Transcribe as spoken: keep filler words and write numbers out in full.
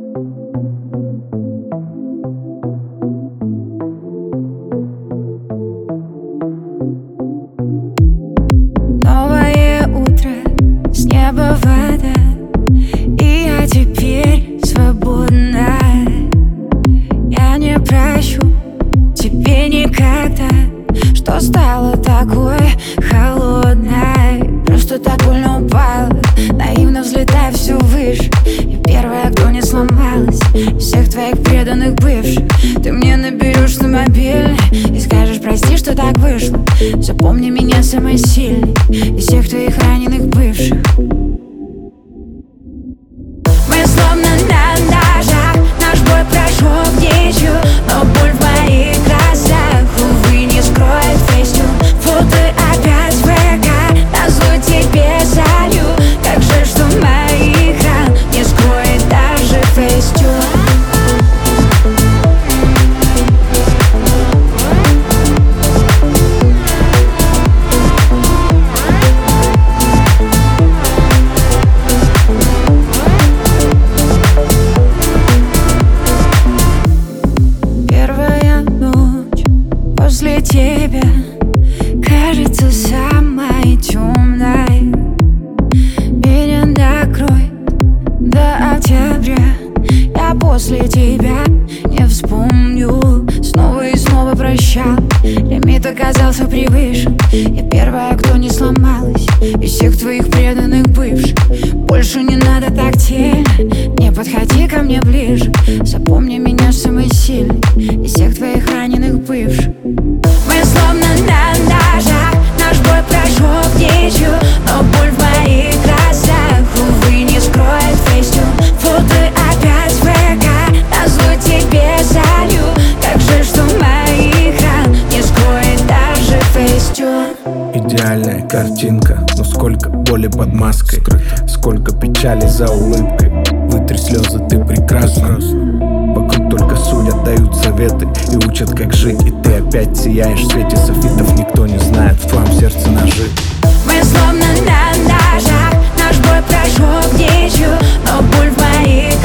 Новое утро, с неба вода, и я теперь свободна. Я не прощу тебе никогда, что стала такой холодной. Просто так больно упала, наивно взлетая все выше. Я первая, кто не сломалась из всех твоих преданных бывших. Ты мне наберешь на мобильный и скажешь прости, что так вышло. Запомни меня самой сильной из всех твоих раненых бывших. Мы словно на ножах, наш бой прошел в ничью, но боль в моих глазах, увы, не скроет фейстюн. Фото опять в ВК, назло тебе залью. Как же, что моих ран не скроет даже фейстюн. После тебя кажется самой темной. Меня накроет до октября. Я после тебя не вспомню. Снова и снова прощал, лимит оказался превышен. Я первая, кто не сломалась из всех твоих преданных бывших. Больше не надо так тельно, не подходи ко мне ближе. Запомни меня самой сильной из всех твоих раненых бывших. Мы словно на ножах, наш бой прошел в ничью, но боль в моих глазах, увы, не скроет фейстюн. Фото опять в ВК, назло тебе залью. Как же, что моих ран не скроет даже фейстюн. Идеальная картинка, но сколько боли под маской, сколько печали за улыбкой. Вытри слезы, ты прекрасна. Вокруг только судят, дают советы и учат, как жить. И ты опять сияешь в свете софитов. Никто не знает, в твоем сердце ножи. Мы словно на ножах, наш бой прошел в ничью, но боль в моих